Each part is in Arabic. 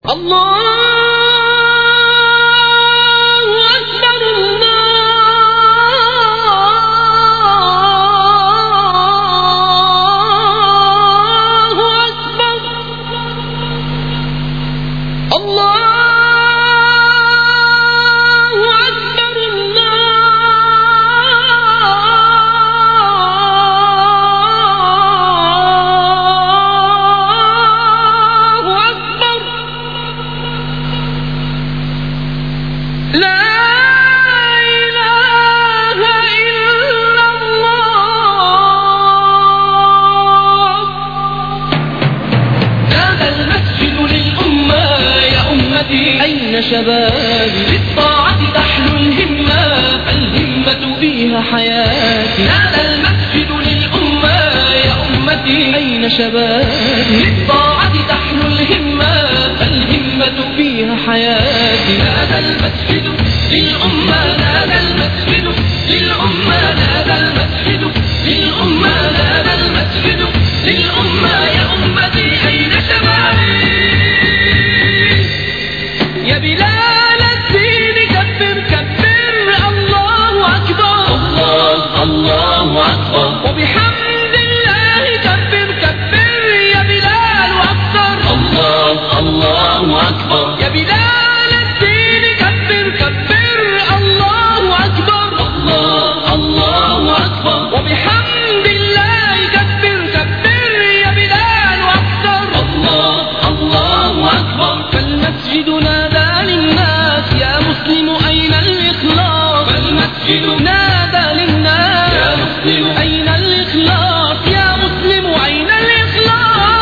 أين شبابي للطاعة تحلو الهمة فالهمة فيها حياتي. هذا المسجد للأمة يا أمتي. أين شبابي للطاعة تحلو الهمة فالهمة فيها حياتي. هذا المسجد للأمة هذا المسجد للأمة هذا المسجد للأمة هذا المسجد للأمة يا أمتي. أين شبابي يا بلال الدين كبر كبر الله أكبر الله الله أكبر وبحمد الله كبر كبر يا بلال وأكثر الله الله أكبر يا بلال الدين كبر كبر الله أكبر الله الله أكبر وبحمد الله كبر كبر يا بلال وأكثر الله الله أكبر. فالمسجد نادى للناس يا مسلم أين الإخلاص. فالمسجد نادى للناس يا مسلم أين الإخلاص. يا مسلم أين الإخلاص.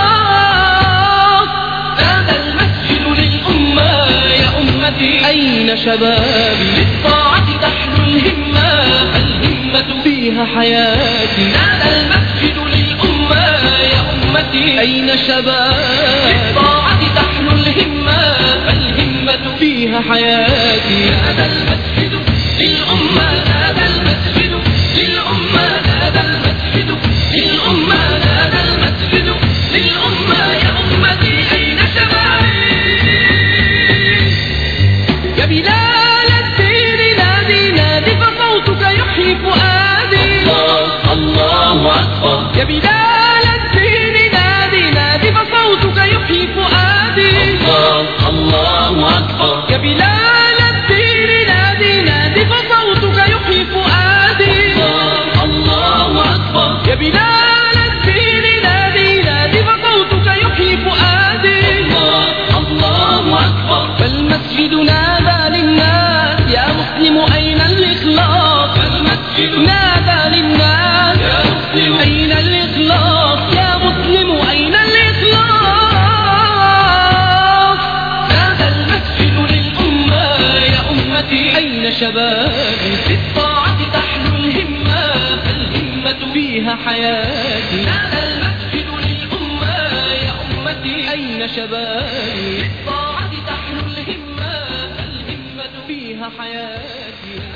هذا المسجد للأمة يا أمتي. أين شبابي للطاعة تحلو الهمة فالهمة فيها حياتي. هذا المسجد للأمة يا أمتي. أين شبابي للطاعة تحلو الهمة فالهمة فيها حياتي. هذا المسجد للأمة هذا المسجد للأمة هذا المسجد للأمة هذا المسجد للأمة يا أمتي. أين شبابي يا بلال الدين نادي نادي فصوتك يحيي فؤادي. الله الله أكبر يا بلال الدين نادي نادي فصوتك يحيي فؤادي. الله الله أكبر يا بلال الدين نادي نادي فصوتك يحيي فؤادي. الله الله أكبر يا بلال الدين نادي نادي فصوتك يحيي فؤادي. الله الله أكبر. فالمسجد نادى للناس يا مسلم أين الإخلاص. فالمسجد نادى للناس يا مسلم أين الإخلاص. يا مسلم أين الإخلاص. هذا المسجد للأمة يا أمتي. أين شبابي للطاعة تحلو الهمة فالهمة فيها حياتي. هذا المسجد للأمة يا أمتي. أين شبابي للطاعة تحلو الهمة فالهمة فيها حياتي.